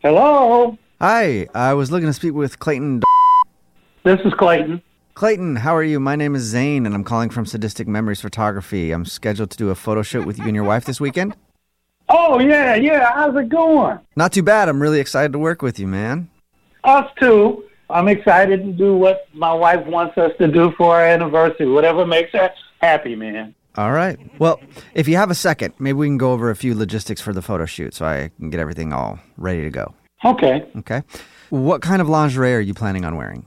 Hello, Hi, I was looking to speak with Clayton. this is Clayton. Clayton, how are you? My name is Zane, and I'm calling from Sadistic Memories Photography. I'm scheduled to do a photo shoot with you and your wife this weekend. Oh, yeah, how's it going? Not too bad. I'm really excited to work with you, man. Us too. I'm excited to do what my wife wants us to do for our anniversary, whatever makes her happy, man. All right. Well, if you have a second, maybe we can go over a few logistics for the photo shoot so I can get everything all ready to go. Okay. Okay. What kind of lingerie are you planning on wearing?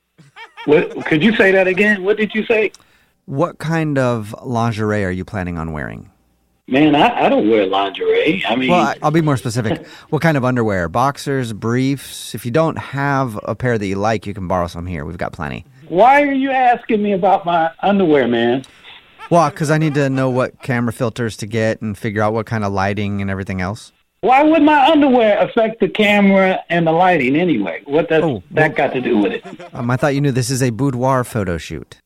Could you say that again? What did you say? What kind of lingerie are you planning on wearing? Man, I don't wear lingerie. I mean, Well, I'll be more specific. What kind of underwear? Boxers, briefs? If you don't have a pair that you like, you can borrow some here. We've got plenty. why are you asking me about my underwear, man? Well, because I need to know what camera filters to get and figure out what kind of lighting and everything else. Why would my underwear affect the camera and the lighting anyway? What does that got to do with it? I thought you knew this is a boudoir photo shoot.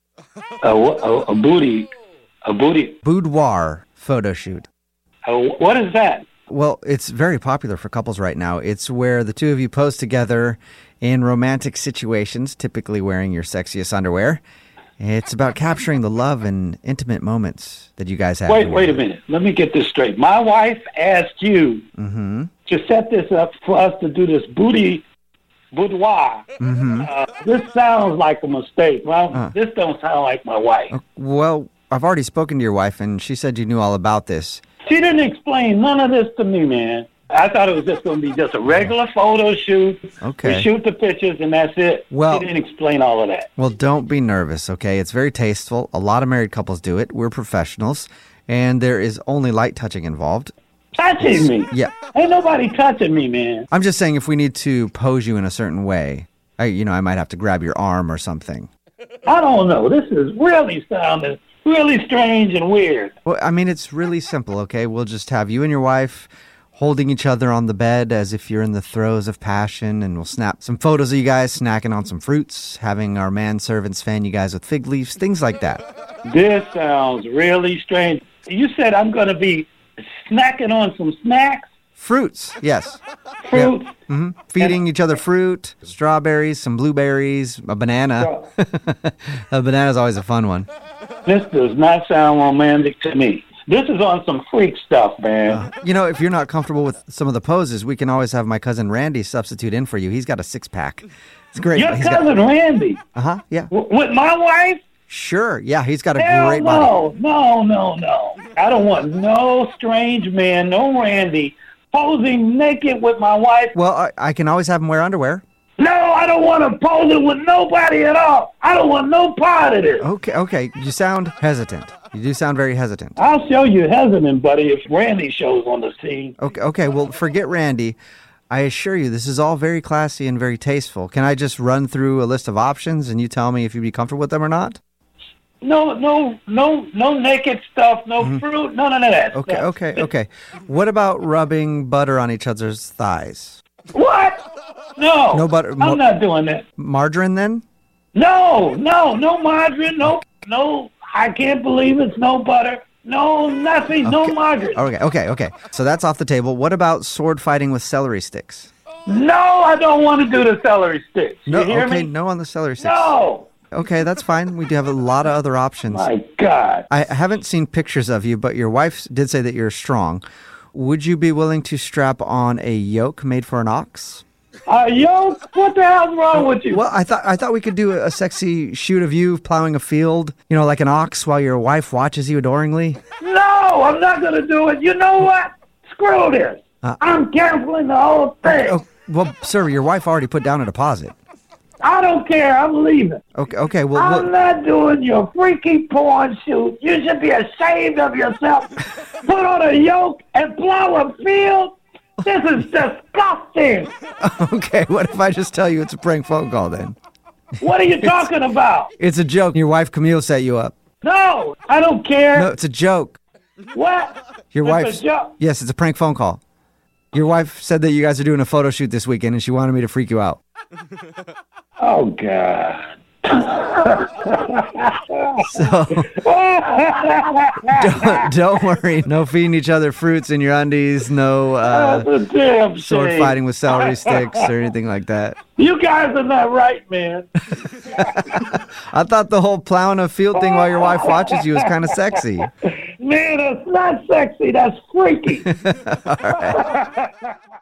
A booty. Boudoir photo shoot. What is that? Well, it's very popular for couples right now. It's where the two of you pose together in romantic situations, typically wearing your sexiest underwear. It's about capturing the love and intimate moments that you guys have. Wait a minute. Let me get this straight. My wife asked you to set this up for us to do this boudoir. This sounds like a mistake. Well, this don't sound like my wife. Well, I've already spoken to your wife, and she said you knew all about this. She didn't explain none of this to me, man. I thought it was just going to be just a regular photo shoot. Okay. We shoot the pictures, and that's it. Well, she didn't explain all of that. Well, don't be nervous, okay? It's very tasteful. A lot of married couples do it. We're professionals, and there is only light touching involved. Touching me? Yeah. Ain't nobody touching me, man. I'm just saying if we need to pose you in a certain way, I might have to grab your arm or something. I don't know. This is really sounding really strange and weird. Well, I mean, it's really simple, okay? We'll just have you and your wife holding each other on the bed as if you're in the throes of passion, and we'll snap some photos of you guys snacking on some fruits, having our manservants fan you guys with fig leaves, things like that. This sounds really strange. You said I'm going to be snacking on some snacks? Fruits, yes. Fruits? Yeah. Feeding each other fruit, strawberries, some blueberries, a banana. A banana's always a fun one. This does not sound romantic to me. This is on some freak stuff, man. If you're not comfortable with some of the poses, we can always have my cousin Randy substitute in for you. He's got a six-pack. It's great. Your cousin Randy? Uh-huh, yeah. With my wife? Sure, yeah, he's got a great body. No. I don't want no strange man, no Randy, posing naked with my wife. Well, I can always have him wear underwear. No, I don't want to pose it with nobody at all. I don't want no part of this. Okay. You sound hesitant. You do sound very hesitant. I'll show you hesitant, buddy, if Randy shows on the scene. Okay, well, forget Randy. I assure you, this is all very classy and very tasteful. Can I just run through a list of options and you tell me if you'd be comfortable with them or not? No naked stuff, no fruit, none of that. Okay. What about rubbing butter on each other's thighs? What? No. No butter. I'm not doing that. Margarine then? No margarine, no. I can't believe it's no butter. No, nothing, no margarine. Okay. So that's off the table. What about sword fighting with celery sticks? No, I don't want to do the celery sticks. No, you hear me? No on the celery sticks. No. Okay, that's fine. We do have a lot of other options. My God. I haven't seen pictures of you, but your wife did say that you're strong. Would you be willing to strap on a yoke made for an ox? A yoke? What the hell's wrong with you? Well, I thought we could do a sexy shoot of you plowing a field, like an ox, while your wife watches you adoringly. No, I'm not going to do it. You know what? Screw this. I'm canceling the whole thing. Well, sir, your wife already put down a deposit. I don't care. I'm leaving. Okay. Well, I'm not doing your freaky porn shoot. You should be ashamed of yourself. Put on a yoke and plow a field. This is disgusting. Okay, what if I just tell you it's a prank phone call then? What are you talking about? It's a joke. Your wife Camille set you up. No, I don't care. No, it's a joke. What? It's a joke? Yes, it's a prank phone call. Your wife said that you guys are doing a photo shoot this weekend and she wanted me to freak you out. Oh, God. So don't worry. No feeding each other fruits in your undies. No sword fighting with celery sticks or anything like that. You guys are not right, man. I thought the whole plowing a field thing while your wife watches you was kind of sexy. Man, it's not sexy. That's freaky. All right.